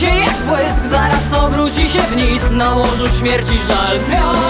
się jak błysk, zaraz obróci się w nic. Na łożu śmierci żal.